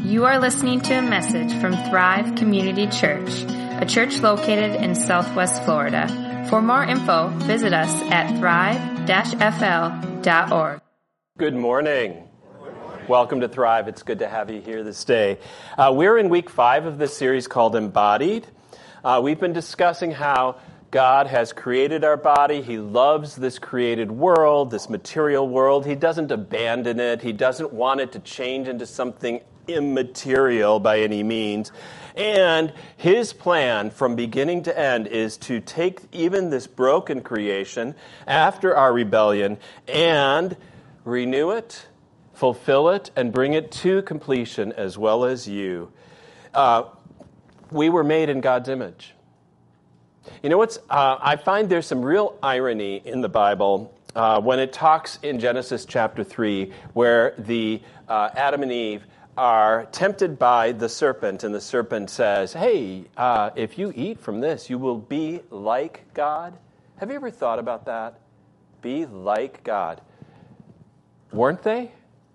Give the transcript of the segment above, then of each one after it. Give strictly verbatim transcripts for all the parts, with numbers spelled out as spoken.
You are listening to a message from Thrive Community Church, a church located in Southwest Florida. For more info, visit us at thrive dash f l dot org. Good morning. Welcome to Thrive. It's good to have you here this day. Uh, we're in week five of this series called Embodied. Uh, we've been discussing how God has created our body. He loves this created world, this material world. He doesn't abandon it. He doesn't want it to change into something immaterial by any means. And his plan from beginning to end is to take even this broken creation after our rebellion and renew it, fulfill it, and bring it to completion as well as you. Uh, we were made in God's image. You know what's, uh, I find there's some real irony in the Bible uh, when it talks in Genesis chapter three where the uh, Adam and Eve are tempted by the serpent, and the serpent says, hey, uh, if you eat from this, you will be like God. Have you ever thought about that? Be like God. Weren't they?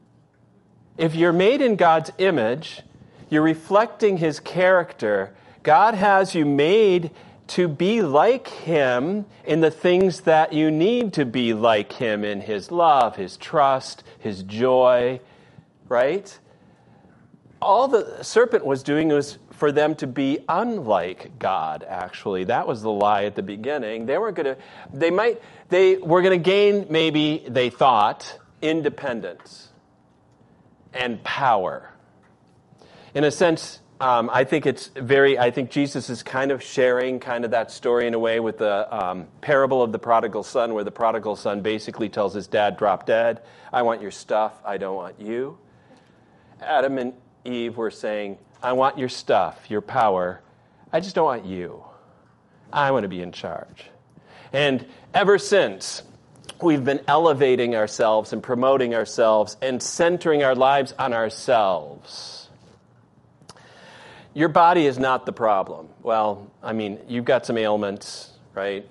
If you're made in God's image, you're reflecting his character. God has you made to be like him in the things that you need to be like him in his love, his trust, his joy, right? All the serpent was doing was for them to be unlike God, actually. That was the lie at the beginning. They were going to, they might, they were going to gain, maybe they thought, independence and power. In a sense, um, I think it's very, I think Jesus is kind of sharing kind of that story in a way with the um, parable of the prodigal son, where the prodigal son basically tells his dad, drop dead. I want your stuff. I don't want you. Adam and Eve were saying, I want your stuff, your power. I just don't want you. I want to be in charge. And ever since, we've been elevating ourselves and promoting ourselves and centering our lives on ourselves. Your body is not the problem. Well, I mean, you've got some ailments, right?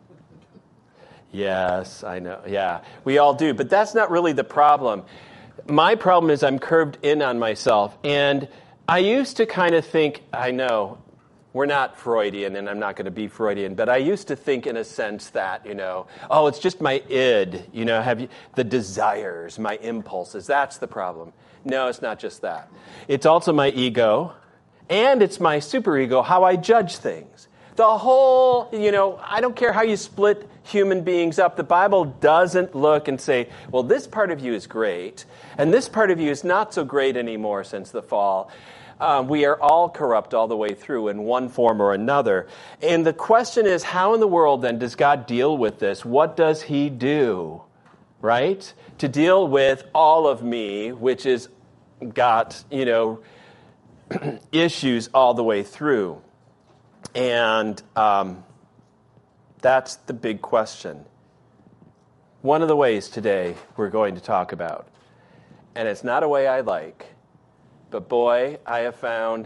Yes, I know. Yeah, we all do. But that's not really the problem. My problem is I'm curved in on myself. And I used to kind of think, I know, we're not Freudian, and I'm not going to be Freudian, but I used to think in a sense that, you know, oh, it's just my id, you know, have you, the desires, my impulses, that's the problem. No, it's not just that. It's also my ego, and it's my superego, how I judge things. The whole, you know, I don't care how you split human beings up. The Bible doesn't look and say, well, this part of you is great, and this part of you is not so great anymore since the fall. Um, we are all corrupt all the way through in one form or another. And the question is, how in the world then does God deal with this? What does he do, right? To deal with all of me, which is got, you know, issues all the way through. And um, that's the big question. One of the ways today we're going to talk about, and it's not a way I like, but boy, I have found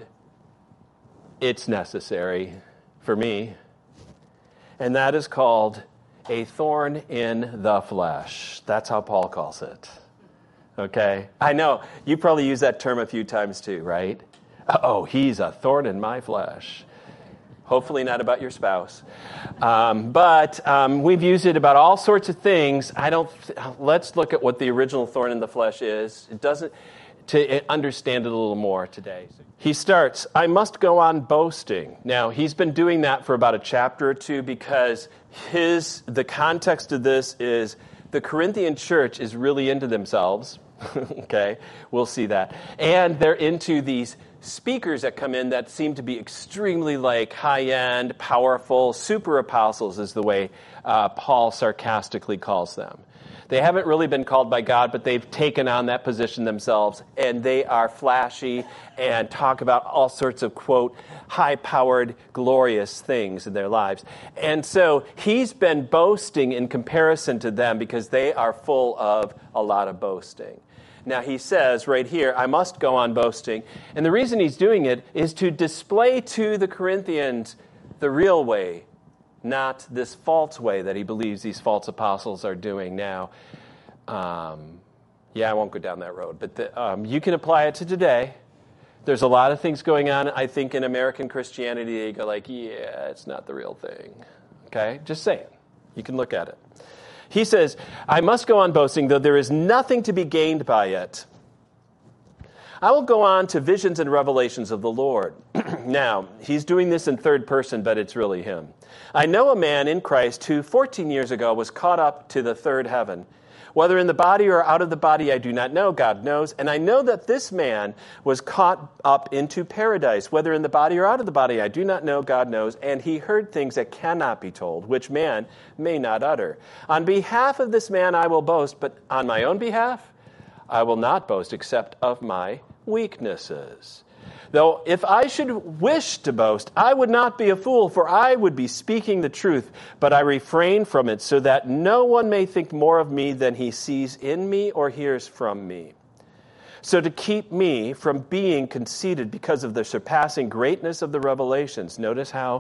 it's necessary for me, and that is called a thorn in the flesh. That's how Paul calls it. Okay? I know, you probably use that term a few times too, right? Oh, he's a thorn in my flesh. Hopefully not about your spouse. Um, but um, we've used it about all sorts of things. I don't. Let's look at what the original thorn in the flesh is. It doesn't, to understand it a little more today. He starts, I must go on boasting. Now, he's been doing that for about a chapter or two because his the context of this is the Corinthian church is really into themselves. Okay, we'll see that. And they're into these speakers that come in that seem to be extremely like high-end, powerful, super apostles is the way uh, Paul sarcastically calls them. They haven't really been called by God, but they've taken on that position themselves, and they are flashy and talk about all sorts of, quote, high-powered, glorious things in their lives. And so he's been boasting in comparison to them because they are full of a lot of boasting. Now, he says right here, I must go on boasting. And the reason he's doing it is to display to the Corinthians the real way, not this false way that he believes these false apostles are doing now. Um, yeah, I won't go down that road. But the, um, you can apply it to today. There's a lot of things going on, I think, in American Christianity. You go like, yeah, it's not the real thing. Okay? Just saying. You can look at it. He says, I must go on boasting, though there is nothing to be gained by it. I will go on to visions and revelations of the Lord. Now, he's doing this in third person, but it's really him. I know a man in Christ who fourteen years ago was caught up to the third heaven. Whether in the body or out of the body, I do not know. God knows. And I know that this man was caught up into paradise. Whether in the body or out of the body, I do not know. God knows. And he heard things that cannot be told, which man may not utter. On behalf of this man, I will boast, but on my own behalf, I will not boast except of my weaknesses. Though if I should wish to boast, I would not be a fool, for I would be speaking the truth, but I refrain from it so that no one may think more of me than he sees in me or hears from me. So to keep me from being conceited because of the surpassing greatness of the revelations, notice how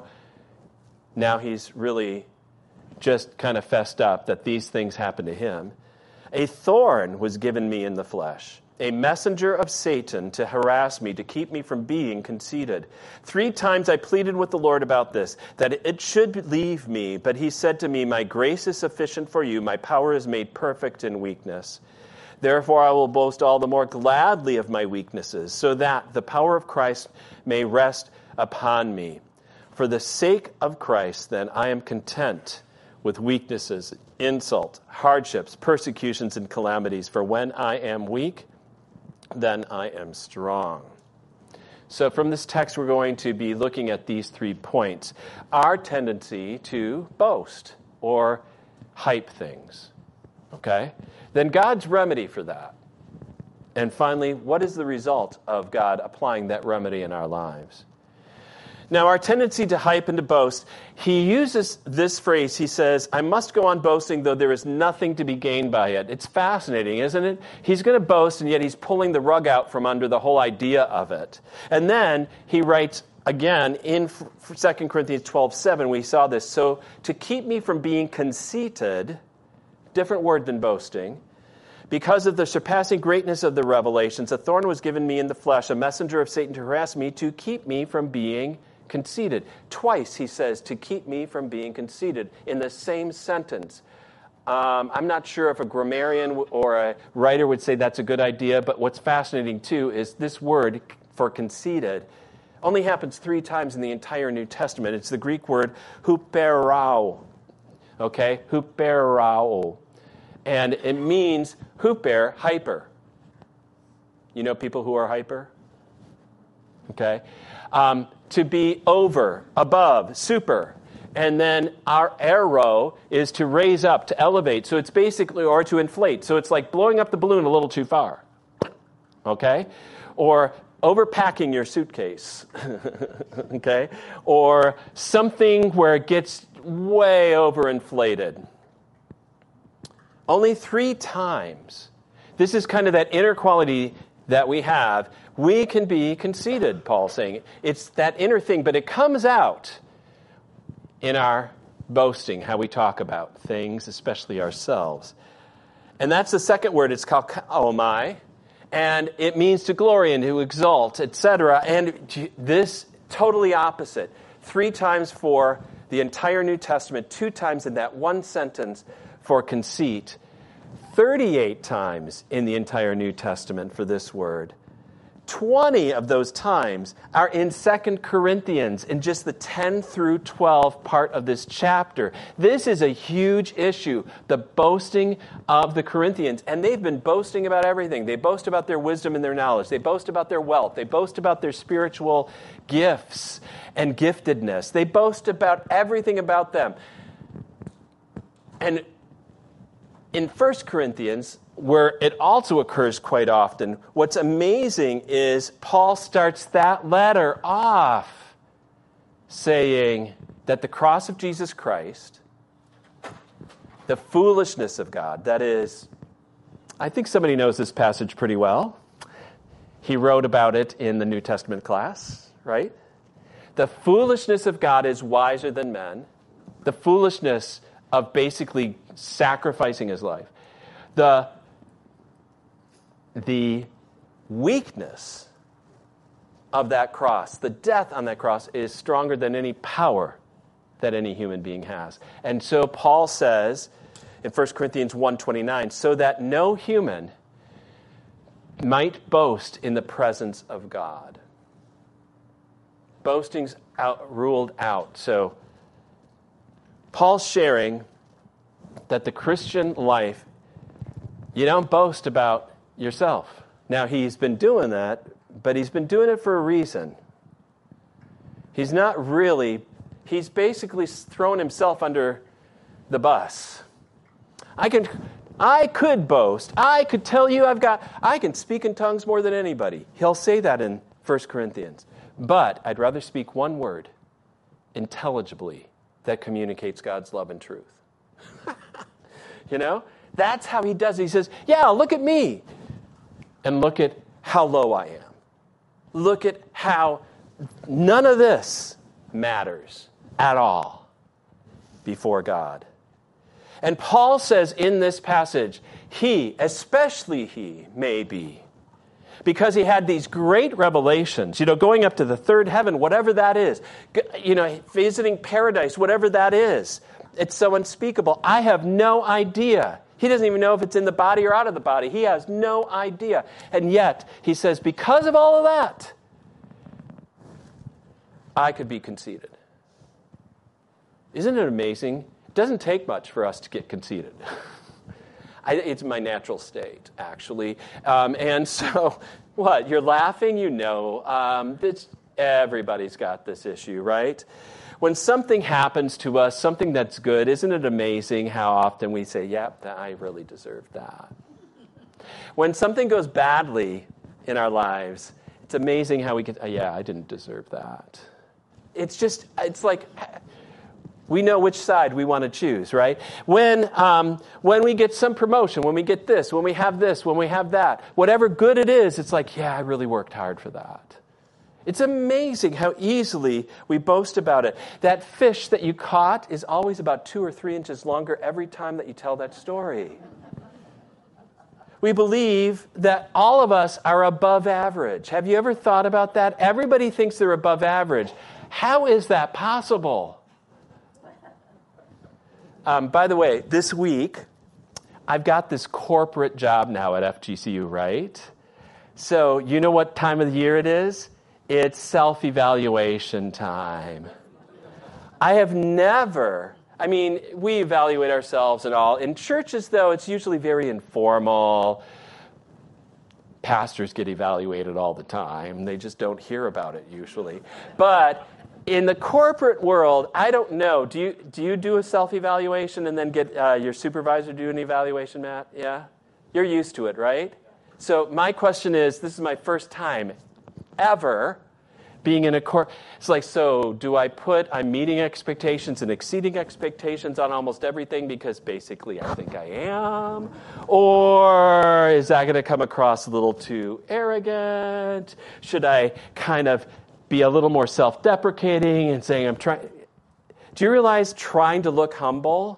now he's really just kind of fessed up that these things happened to him. A thorn was given me in the flesh, a messenger of Satan to harass me, to keep me from being conceited. Three times I pleaded with the Lord about this, that it should leave me. But he said to me, my grace is sufficient for you. My power is made perfect in weakness. Therefore I will boast all the more gladly of my weaknesses, so that the power of Christ may rest upon me. For the sake of Christ, then, I am content with weaknesses, insult, hardships, persecutions, and calamities. For when I am weak, then I am strong. So from this text, we're going to be looking at these three points. Our tendency to boast or hype things. Okay? Then God's remedy for that. And finally, what is the result of God applying that remedy in our lives? Now, our tendency to hype and to boast, he uses this phrase. He says, I must go on boasting, though there is nothing to be gained by it. It's fascinating, isn't it? He's going to boast, and yet he's pulling the rug out from under the whole idea of it. And then he writes again in Second Corinthians twelve seven, we saw this. So to keep me from being conceited, different word than boasting, because of the surpassing greatness of the revelations, a thorn was given me in the flesh, a messenger of Satan to harass me, to keep me from being conceited. Twice he says, to keep me from being conceited, in the same sentence. Um, I'm not sure if a grammarian or a writer would say that's a good idea, but what's fascinating too is this word for conceited only happens three times in the entire New Testament. It's the Greek word huperao. Okay? Huperao. And it means huper, hyper. You know people who are hyper? Okay? Um, to be over, above, super. And then our arrow is to raise up, to elevate. So it's basically, or to inflate. So it's like blowing up the balloon a little too far. Okay? Or overpacking your suitcase. Okay? Or something where it gets way overinflated. Only three times. This is kind of that inner quality that we have. We can be conceited, Paul's saying. It's that inner thing, but it comes out in our boasting, how we talk about things, especially ourselves. And that's the second word. It's called kaomai, and it means to glory and to exalt, et cetera. And this totally opposite. Three times for the entire New Testament, two times in that one sentence for conceit, thirty-eight times in the entire New Testament for this word. twenty of those times are in Second Corinthians, in just the ten through twelve part of this chapter. This is a huge issue, the boasting of the Corinthians. And they've been boasting about everything. They boast about their wisdom and their knowledge. They boast about their wealth. They boast about their spiritual gifts and giftedness. They boast about everything about them. And in First Corinthians, where it also occurs quite often, what's amazing is Paul starts that letter off saying that the cross of Jesus Christ, the foolishness of God, that is, I think somebody knows this passage pretty well. He wrote about it in the New Testament class, right? The foolishness of God is wiser than men. The foolishness of basically sacrificing his life. The, the weakness of that cross, the death on that cross, is stronger than any power that any human being has. And so Paul says in First Corinthians one twenty-nine, so that no human might boast in the presence of God. Boasting's out, ruled out. So Paul's sharing that the Christian life, you don't boast about yourself. Now, he's been doing that, but he's been doing it for a reason. He's not really, he's basically thrown himself under the bus. I can, I could boast. I could tell you I've got, I can speak in tongues more than anybody. He'll say that in First Corinthians. But I'd rather speak one word intelligibly that communicates God's love and truth. You know? That's how he does it. He says, yeah, look at me. And look at how low I am. Look at how none of this matters at all before God. And Paul says in this passage, he, especially he, may be, because he had these great revelations, you know, going up to the third heaven, whatever that is, you know, visiting paradise, whatever that is. It's so unspeakable. I have no idea. He doesn't even know if it's in the body or out of the body. He has no idea. And yet, he says, because of all of that, I could be conceited. Isn't it amazing? It doesn't take much for us to get conceited. I, it's my natural state, actually. Um, and so, what? You're laughing? You know. Um, it's, everybody's got this issue, right? When something happens to us, something that's good, isn't it amazing how often we say, yep, I really deserve that. When something goes badly in our lives, it's amazing how we get, oh, yeah, I didn't deserve that. It's just, it's like, we know which side we want to choose, right? When um, when we get some promotion, when we get this, when we have this, when we have that, whatever good it is, it's like, yeah, I really worked hard for that. It's amazing how easily we boast about it. That fish that you caught is always about two or three inches longer every time that you tell that story. We believe that all of us are above average. Have you ever thought about that? Everybody thinks they're above average. How is that possible? Um, by the way, this week, I've got this corporate job now at F G C U, right? So you know what time of the year it is? It's self-evaluation time. I have never, I mean, we evaluate ourselves and all. In churches, though, it's usually very informal. Pastors get evaluated all the time. They just don't hear about it usually. But in the corporate world, I don't know. Do you do you do a self-evaluation and then get uh, your supervisor to do an evaluation, Matt? Yeah? You're used to it, right? So my question is, this is my first time ever being in a court. It's like, so do I put, I'm meeting expectations and exceeding expectations on almost everything because basically I think I am? Or is that going to come across a little too arrogant? Should I kind of be a little more self-deprecating and saying I'm trying? Do you realize trying to look humble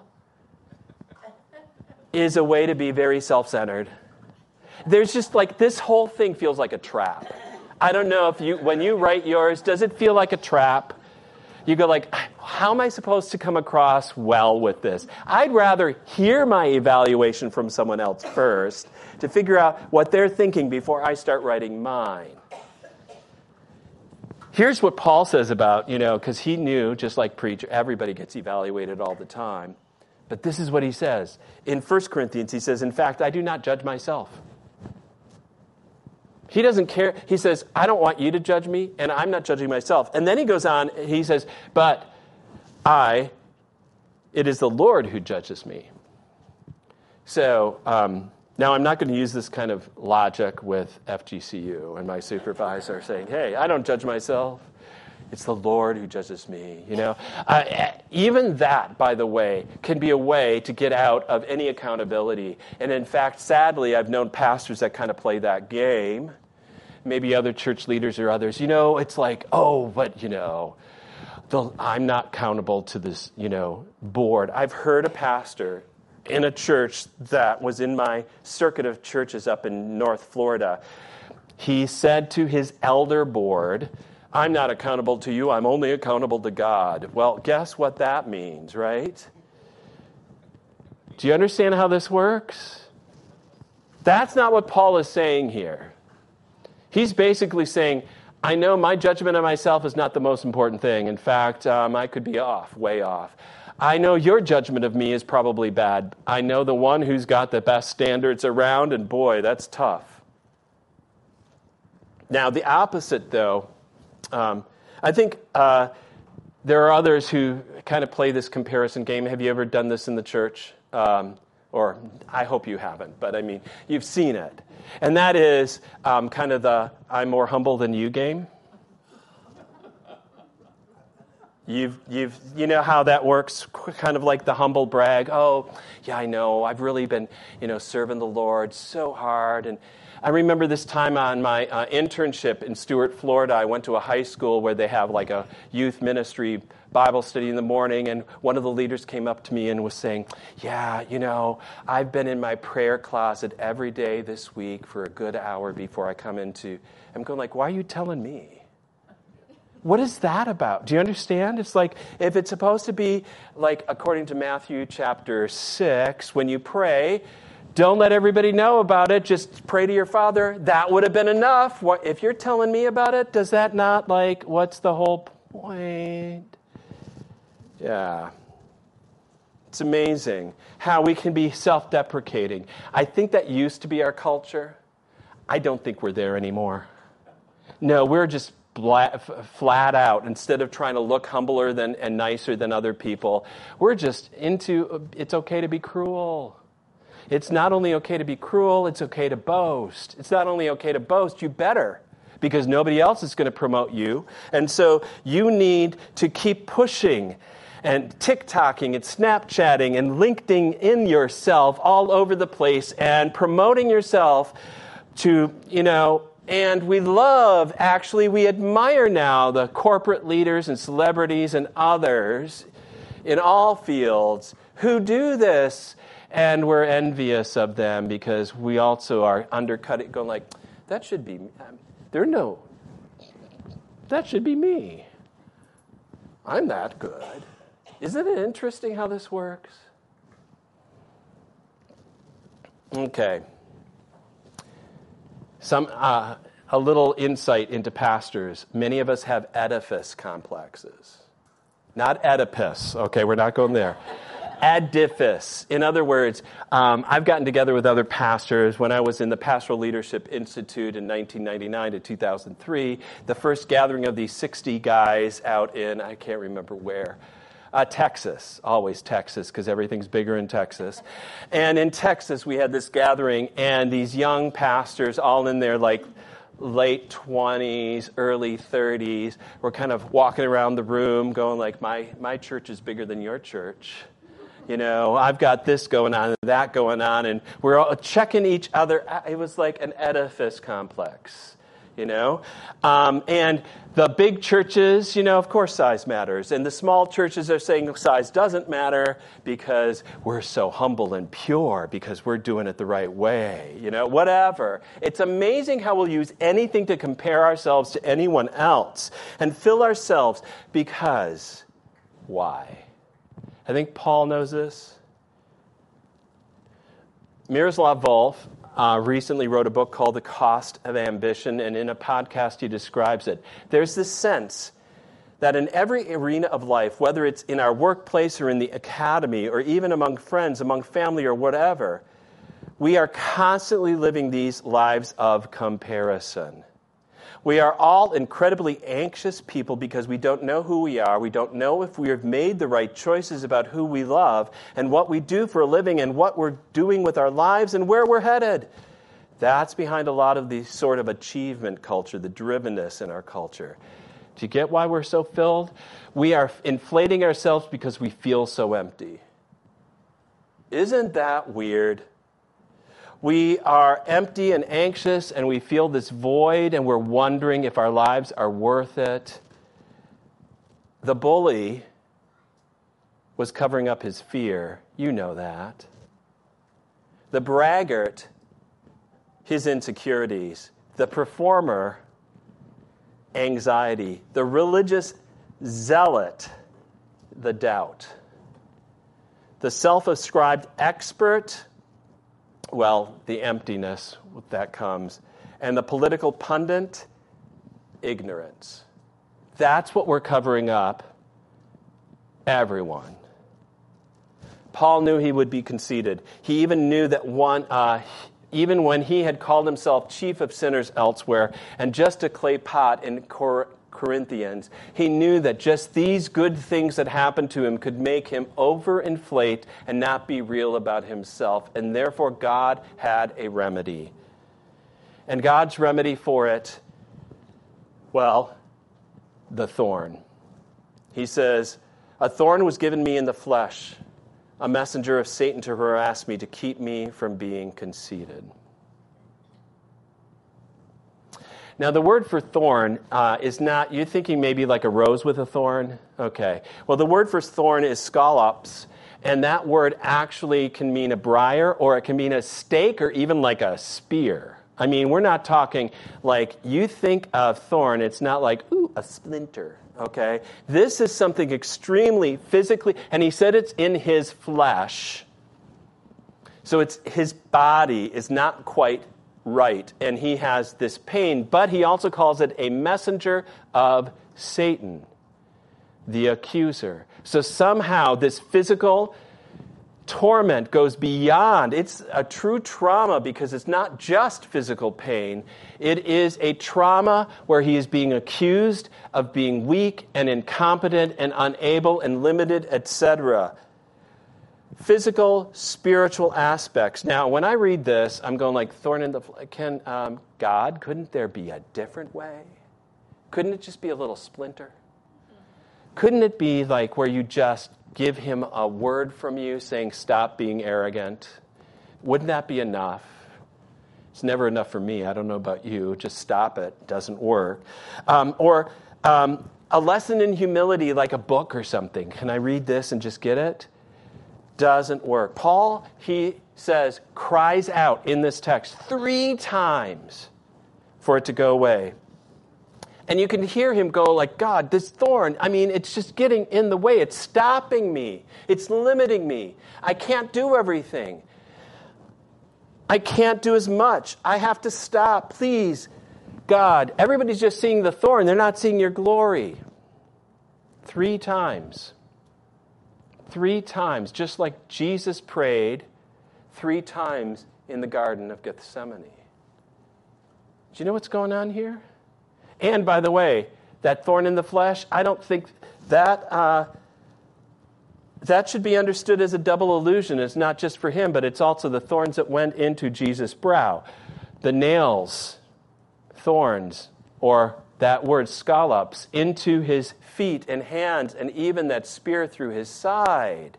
is a way to be very self-centered? There's just like, this whole thing feels like a trap. I don't know if you, when you write yours, does it feel like a trap? You go like, how am I supposed to come across well with this? I'd rather hear my evaluation from someone else first to figure out what they're thinking before I start writing mine. Here's what Paul says about, you know, because he knew, just like preacher, everybody gets evaluated all the time. But this is what he says. In First Corinthians, he says, in fact, I do not judge myself. He doesn't care. He says, I don't want you to judge me, and I'm not judging myself. And then he goes on, he says, but I, it is the Lord who judges me. So um, now I'm not going to use this kind of logic with F G C U and my supervisor saying, hey, I don't judge myself. It's the Lord who judges me, you know. Uh, even that, by the way, can be a way to get out of any accountability. And in fact, sadly, I've known pastors that kind of play that game. Maybe other church leaders or others. You know, it's like, oh, but, you know, the, I'm not accountable to this, you know, board. I've heard a pastor in a church that was in my circuit of churches up in North Florida. he said to his elder board, I'm not accountable to you, I'm only accountable to God. Well, guess what that means, right? Do you understand how this works? That's not what Paul is saying here. He's basically saying, I know my judgment of myself is not the most important thing. In fact, um, I could be off, way off. I know your judgment of me is probably bad. I know the one who's got the best standards around, and boy, that's tough. Now, the opposite, though, um, I think uh, there are others who kind of play this comparison game. Have you ever done this in the church? Um, or I hope you haven't, but I mean, you've seen it. And that is um, kind of the I'm more humble than you game. You've, you've, you know how that works, kind of like the humble brag. Oh, yeah, I know. I've really been, you know, serving the Lord so hard. And I remember this time on my uh, internship in Stuart, Florida. I went to a high school where they have like a youth ministry Bible study in the morning, and one of the leaders came up to me and was saying, yeah, you know, I've been in my prayer closet every day this week for a good hour before I come into. I'm going like, why are you telling me? What is that about? Do you understand? It's like, if it's supposed to be like according to Matthew chapter six, when you pray, don't let everybody know about it. Just pray to your Father. That would have been enough. What, if you're telling me about it, does that not like, what's the whole point? Yeah. It's amazing how we can be self-deprecating. I think that used to be our culture. I don't think we're there anymore. No, we're just flat out, instead of trying to look humbler than and nicer than other people, we're just into, it's okay to be cruel. It's not only okay to be cruel, it's okay to boast. It's not only okay to boast, you better, because nobody else is going to promote you. And so you need to keep pushing and TikToking and Snapchatting and LinkedIn in yourself all over the place and promoting yourself to, you know, and we love, actually, we admire now the corporate leaders and celebrities and others in all fields who do this, and we're envious of them because we also are undercutting, going like, that should be, there no, that should be me. I'm that good. Isn't it interesting how this works? Okay. Some uh, a little insight into pastors. Many of us have Oedipus complexes. Not Oedipus. Okay, we're not going there. Oedipus. In other words, um, I've gotten together with other pastors when I was in the Pastoral Leadership Institute in nineteen ninety-nine to two thousand three, the first gathering of these sixty guys out in, I can't remember where, Uh, Texas, always Texas, because everything's bigger in Texas. And in Texas, we had this gathering, and these young pastors, all in their like late twenties, early thirties, were kind of walking around the room, going like, "My my church is bigger than your church. You know, I've got this going on and that going on," and we're all checking each other. It was like an Oedipus complex. You know, um, and the big churches, you know, of course size matters. And the small churches are saying size doesn't matter because we're so humble and pure because we're doing it the right way, you know, whatever. It's amazing how we'll use anything to compare ourselves to anyone else and fill ourselves because why? I think Paul knows this. Miroslav Volf Uh, recently wrote a book called The Cost of Ambition, and in a podcast he describes it. There's this sense that in every arena of life, whether it's in our workplace or in the academy or even among friends, among family or whatever, we are constantly living these lives of comparison. We are all incredibly anxious people because we don't know who we are. We don't know if we have made the right choices about who we love and what we do for a living and what we're doing with our lives and where we're headed. That's behind a lot of the sort of achievement culture, the drivenness in our culture. Do you get why we're so filled? We are inflating ourselves because we feel so empty. Isn't that weird? We are empty and anxious, and we feel this void, and we're wondering if our lives are worth it. The bully was covering up his fear. You know that. The braggart, his insecurities. The performer, anxiety. The religious zealot, the doubt. The self-ascribed expert, well, the emptiness that comes. And the political pundit, ignorance. That's what we're covering up. Everyone. Paul knew he would be conceited. He even knew that one, uh, even when he had called himself chief of sinners elsewhere, and just a clay pot in Cor- Corinthians, he knew that just these good things that happened to him could make him overinflate and not be real about himself. And therefore, God had a remedy. And God's remedy for it, well, the thorn. He says, a thorn was given me in the flesh, a messenger of Satan to harass me, to keep me from being conceited. Now, the word for thorn uh, is not, you're thinking maybe like a rose with a thorn? Okay. Well, the word for thorn is scallops, and that word actually can mean a briar, or it can mean a stake, or even like a spear. I mean, we're not talking like, you think of thorn, it's not like, ooh, a splinter, okay? This is something extremely physically, and he said it's in his flesh. So it's his body is not quite right, and he has this pain, but he also calls it a messenger of Satan, the accuser. So somehow this physical torment goes beyond. It's a true trauma because it's not just physical pain. It is a trauma where he is being accused of being weak and incompetent and unable and limited, et cetera. Physical, spiritual aspects. Now, when I read this, I'm going like, thorn in the flesh. Can um, God, couldn't there be a different way? Couldn't it just be a little splinter? Couldn't it be like where you just give him a word from you saying, stop being arrogant? Wouldn't that be enough? It's never enough for me. I don't know about you. Just stop it. Doesn't work. Um, or um, a lesson in humility, like a book or something. Can I read this and just get it? Doesn't work. Paul, he says, cries out in this text three times for it to go away. And you can hear him go like, God, this thorn, I mean, it's just getting in the way. It's stopping me. It's limiting me. I can't do everything. I can't do as much. I have to stop. Please, God. Everybody's just seeing the thorn. They're not seeing your glory. Three times. Three times, just like Jesus prayed three times in the Garden of Gethsemane. Do you know what's going on here? And by the way, that thorn in the flesh, I don't think that uh, that should be understood as a double allusion. It's not just for him, but it's also the thorns that went into Jesus' brow. The nails, thorns, or that word scallops, into his feet and hands, and even that spear through his side.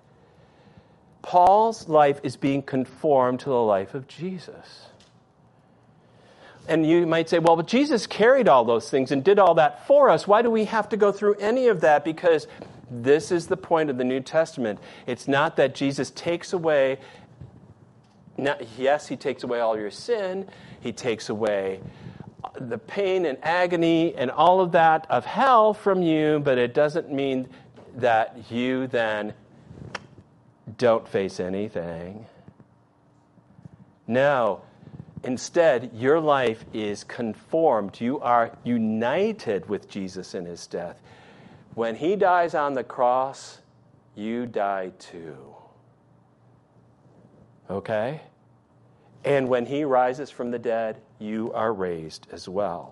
Paul's life is being conformed to the life of Jesus. And you might say, well, but Jesus carried all those things and did all that for us. Why do we have to go through any of that? Because this is the point of the New Testament. It's not that Jesus takes away, not, yes, he takes away all your sin. He takes away the pain and agony and all of that of hell from you, but it doesn't mean that you then don't face anything. No. Instead, your life is conformed. You are united with Jesus in his death. When he dies on the cross, you die too. Okay? And when he rises from the dead, you are raised as well.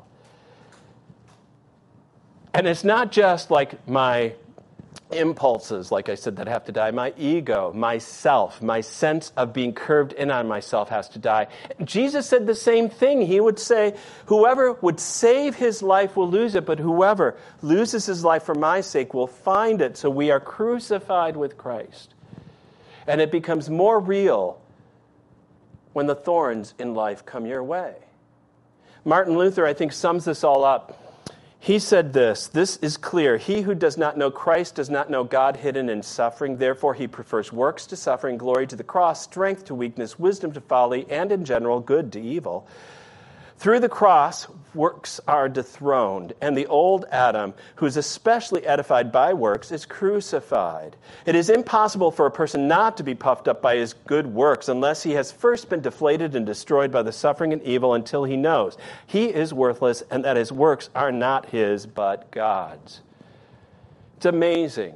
And it's not just like my impulses, like I said, that have to die. My ego, myself, my sense of being curved in on myself has to die. Jesus said the same thing. He would say, whoever would save his life will lose it, but whoever loses his life for my sake will find it. So we are crucified with Christ. And it becomes more real when the thorns in life come your way. Martin Luther, I think, sums this all up. He said this, this is clear. He who does not know Christ does not know God hidden in suffering. Therefore, he prefers works to suffering, glory to the cross, strength to weakness, wisdom to folly, and in general, good to evil. Through the cross, works are dethroned, and the old Adam, who is especially edified by works, is crucified. It is impossible for a person not to be puffed up by his good works unless he has first been deflated and destroyed by the suffering and evil until he knows he is worthless and that his works are not his but God's. It's amazing.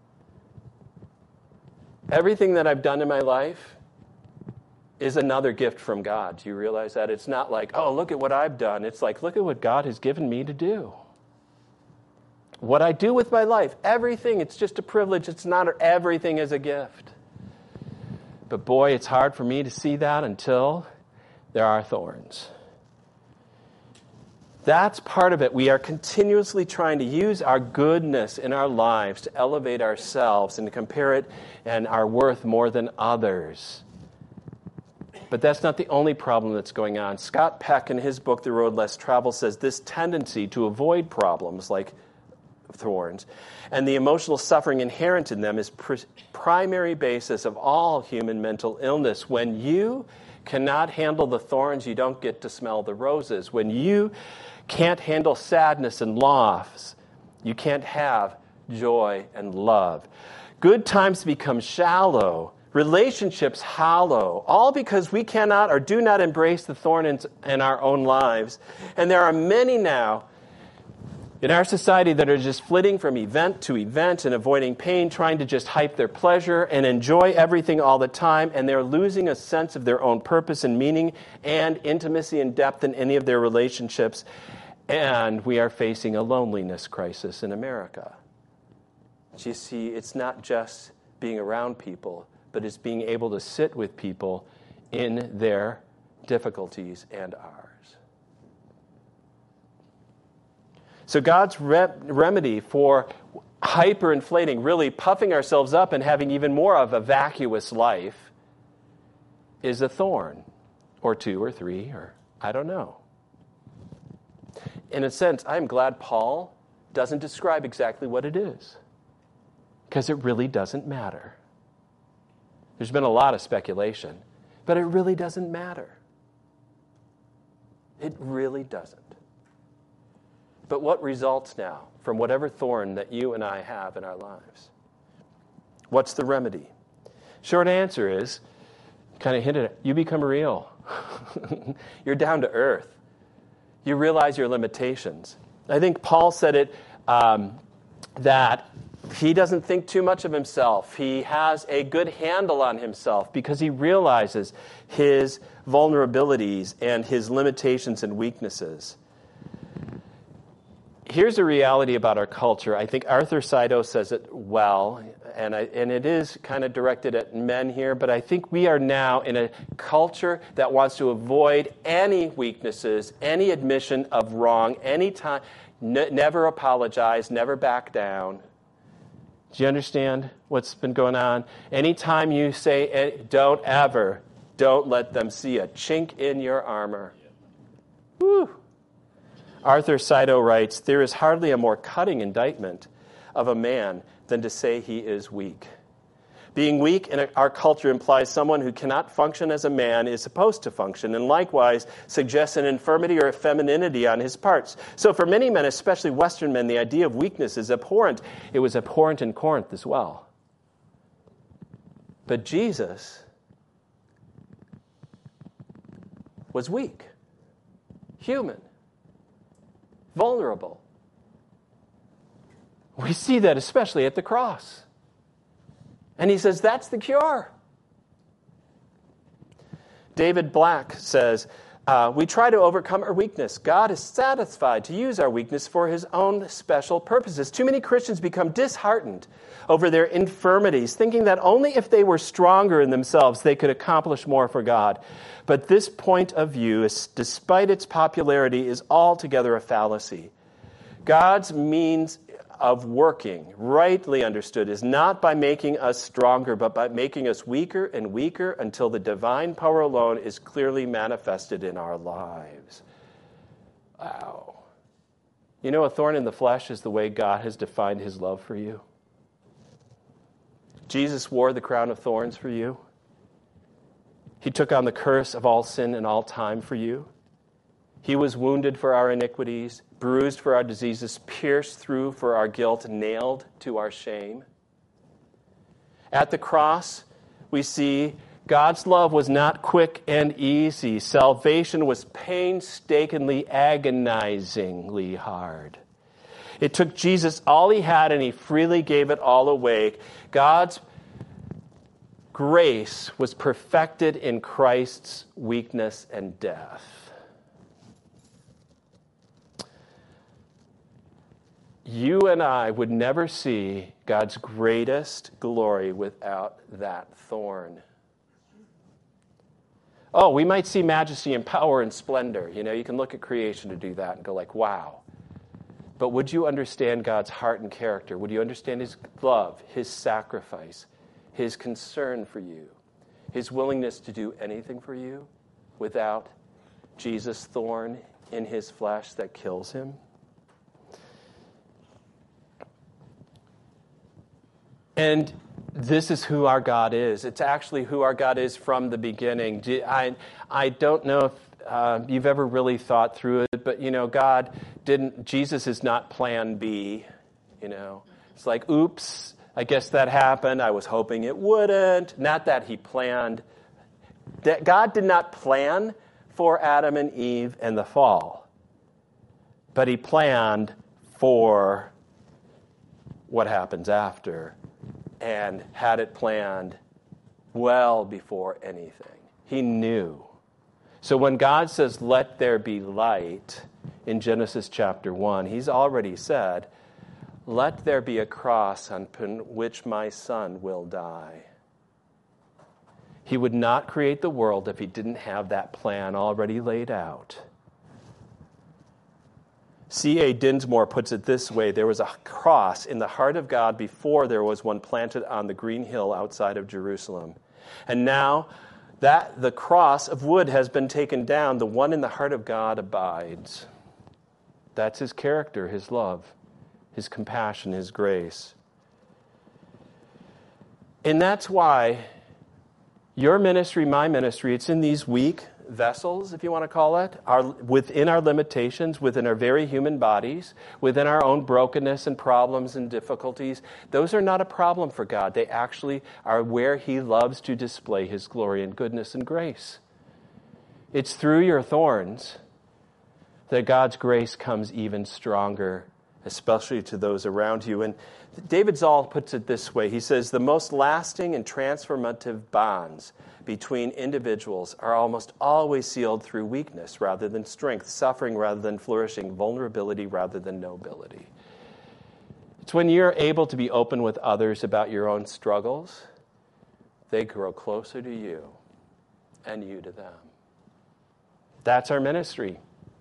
Everything that I've done in my life is another gift from God. Do you realize that? It's not like, oh, look at what I've done. It's like, look at what God has given me to do. What I do with my life, everything, it's just a privilege. It's not everything is a gift. But boy, it's hard for me to see that until there are thorns. That's part of it. We are continuously trying to use our goodness in our lives to elevate ourselves and to compare it and our worth more than others. But that's not the only problem that's going on. Scott Peck, in his book, The Road Less Traveled, says this tendency to avoid problems like thorns and the emotional suffering inherent in them is pr- primary basis of all human mental illness. When you cannot handle the thorns, you don't get to smell the roses. When you can't handle sadness and loss, you can't have joy and love. Good times become shallow. Relationships hollow, all because we cannot or do not embrace the thorn in, in our own lives. And there are many now in our society that are just flitting from event to event and avoiding pain, trying to just hype their pleasure and enjoy everything all the time, and they're losing a sense of their own purpose and meaning and intimacy and depth in any of their relationships. And we are facing a loneliness crisis in America. You see, it's not just being around people, but it's being able to sit with people in their difficulties and ours. So God's re- remedy for hyperinflating, really puffing ourselves up and having even more of a vacuous life is a thorn, or two or three, or I don't know. In a sense, I'm glad Paul doesn't describe exactly what it is, because it really doesn't matter. There's been a lot of speculation, but it really doesn't matter. It really doesn't. But what results now from whatever thorn that you and I have in our lives? What's the remedy? Short answer is, kind of hinted at, you become real. You're down to earth. You realize your limitations. I think Paul said it, um, that he doesn't think too much of himself. He has a good handle on himself because he realizes his vulnerabilities and his limitations and weaknesses. Here's a reality about our culture. I think Arthur Seido says it well, and, I, and it is kind of directed at men here, but I think we are now in a culture that wants to avoid any weaknesses, any admission of wrong, any time, n- never apologize, never back down. Do you understand what's been going on? Anytime you say, don't ever, don't let them see a chink in your armor. Woo. Arthur Seido writes, there is hardly a more cutting indictment of a man than to say he is weak. Being weak in our culture implies someone who cannot function as a man is supposed to function, and likewise suggests an infirmity or a femininity on his parts. So for many men, especially Western men, the idea of weakness is abhorrent. It was abhorrent in Corinth as well. But Jesus was weak, human, vulnerable. We see that especially at the cross. And he says, that's the cure. David Black says, uh, we try to overcome our weakness. God is satisfied to use our weakness for his own special purposes. Too many Christians become disheartened over their infirmities, thinking that only if they were stronger in themselves, they could accomplish more for God. But this point of view, is, despite its popularity, is altogether a fallacy. God's means of working, rightly understood, is not by making us stronger, but by making us weaker and weaker until the divine power alone is clearly manifested in our lives. Wow. You know, a thorn in the flesh is the way God has defined his love for you. Jesus wore the crown of thorns for you. He took on the curse of all sin and all time for you. He was wounded for our iniquities, bruised for our diseases, pierced through for our guilt, nailed to our shame. At the cross, we see God's love was not quick and easy. Salvation was painstakingly, agonizingly hard. It took Jesus all he had, and he freely gave it all away. God's grace was perfected in Christ's weakness and death. You and I would never see God's greatest glory without that thorn. Oh, we might see majesty and power and splendor. You know, you can look at creation to do that and go like, wow. But would you understand God's heart and character? Would you understand his love, his sacrifice, his concern for you, his willingness to do anything for you without Jesus' thorn in his flesh that kills him? And this is who our God is. It's actually who our God is from the beginning. I, I don't know if uh, you've ever really thought through it, but, you know, God didn't, Jesus is not plan B, you know. It's like, oops, I guess that happened. I was hoping it wouldn't. Not that he planned. That God did not plan for Adam and Eve and the fall, but he planned for what happens after, and had it planned well before anything. He knew. So when God says, let there be light in Genesis chapter one, he's already said, let there be a cross on which my son will die. He would not create the world if he didn't have that plan already laid out. C A Dinsmore puts it this way: there was a cross in the heart of God before there was one planted on the green hill outside of Jerusalem. And now that the cross of wood has been taken down, the one in the heart of God abides. That's his character, his love, his compassion, his grace. And that's why your ministry, my ministry, it's in these weak vessels, if you want to call it, are within our limitations, within our very human bodies, within our own brokenness and problems and difficulties. Those are not a problem for God. They actually are where he loves to display his glory and goodness and grace. It's through your thorns that God's grace comes even stronger, especially to those around you. And David Zoll puts it this way. He says, the most lasting and transformative bonds between individuals are almost always sealed through weakness rather than strength, suffering rather than flourishing, vulnerability rather than nobility. It's when you're able to be open with others about your own struggles, they grow closer to you and you to them. That's our ministry.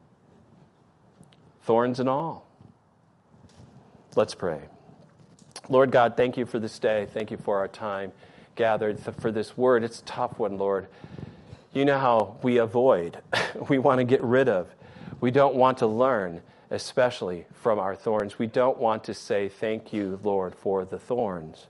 Thorns and all. Let's pray. Lord God, thank you for this day. Thank you for our time gathered for this word. It's a tough one, Lord. You know how we avoid, we want to get rid of. We don't want to learn, especially from our thorns. We don't want to say, thank you, Lord, for the thorns.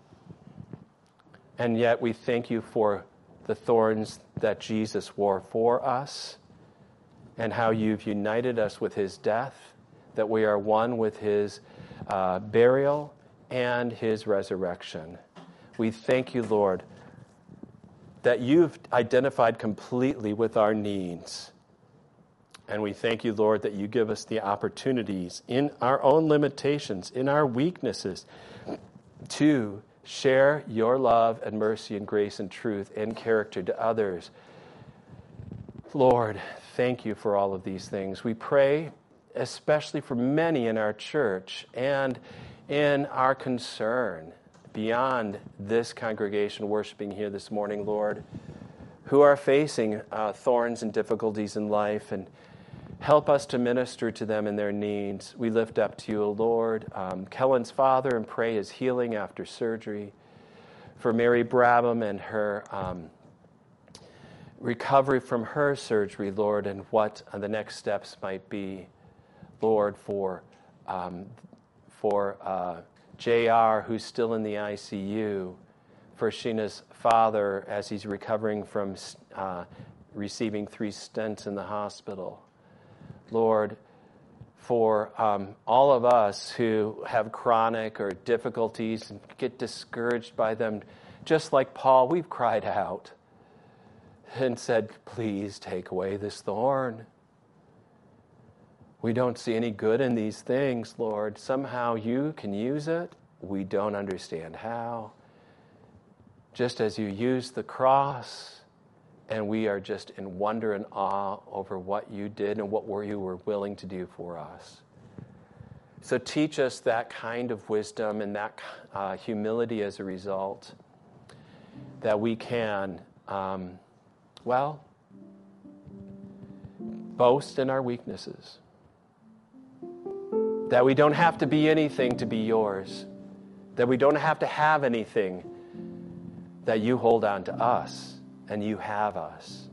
And yet we thank you for the thorns that Jesus wore for us and how you've united us with his death, that we are one with his uh, burial and his resurrection. We thank you, Lord, that you've identified completely with our needs. And we thank you, Lord, that you give us the opportunities in our own limitations, in our weaknesses, to share your love and mercy and grace and truth and character to others. Lord, thank you for all of these things. We pray especially for many in our church and in our concern beyond this congregation worshiping here this morning, Lord, who are facing uh, thorns and difficulties in life, and help us to minister to them in their needs. We lift up to you, Lord, um, Kellen's father, and pray his healing after surgery. For Mary Brabham and her um, recovery from her surgery, Lord, and what uh, the next steps might be, Lord, for um, for uh, J R, who's still in the I C U, for Sheena's father as he's recovering from uh, receiving three stents in the hospital. Lord, for um, all of us who have chronic or difficulties and get discouraged by them, just like Paul, we've cried out and said, please take away this thorn. We don't see any good in these things, Lord. Somehow you can use it. We don't understand how. Just as you used the cross, and we are just in wonder and awe over what you did and what were you were willing to do for us. So teach us that kind of wisdom and that uh, humility as a result, that we can, um, well, boast in our weaknesses. That we don't have to be anything to be yours. That we don't have to have anything, that you hold on to us and you have us.